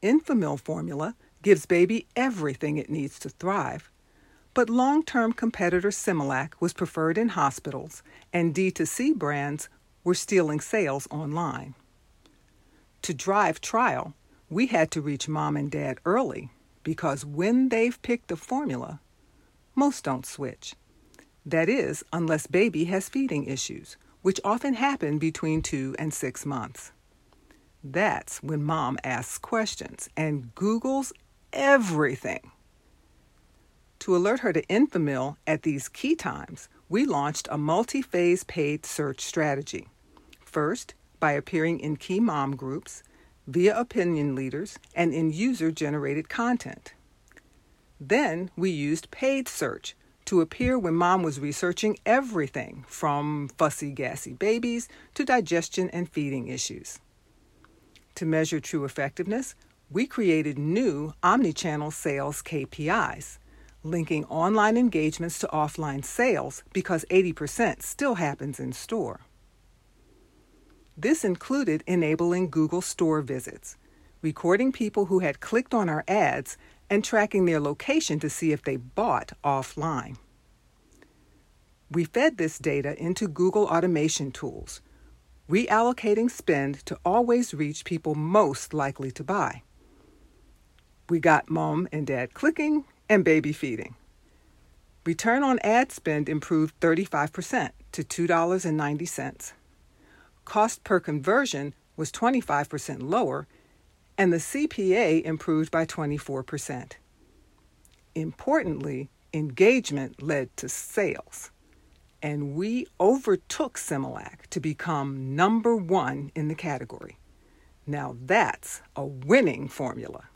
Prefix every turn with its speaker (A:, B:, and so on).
A: Enfamil formula gives baby everything it needs to thrive, but long-term competitor Similac was preferred in hospitals, and D2C brands were stealing sales online. To drive trial, we had to reach mom and dad early because when they've picked a formula, most don't switch. That is, unless baby has feeding issues, which often happen between 2 and 6 months. That's when mom asks questions and Googles everything. To alert her to Enfamil at these key times, we launched a multi-phase paid search strategy. First, by appearing in key mom groups, via opinion leaders, and in user-generated content. Then we used paid search to appear when mom was researching everything from fussy, gassy babies to digestion and feeding issues. To measure true effectiveness, we created new omnichannel sales KPIs, linking online engagements to offline sales because 80% still happens in store. This included enabling Google store visits, recording people who had clicked on our ads and tracking their location to see if they bought offline. We fed this data into Google automation tools, reallocating spend to always reach people most likely to buy. We got mom and dad clicking and baby feeding. Return on ad spend improved 35% to $2.90. Cost per conversion was 25% lower, and the CPA improved by 24%. Importantly, engagement led to sales, and we overtook Similac to become #1 in the category. Now that's a winning formula.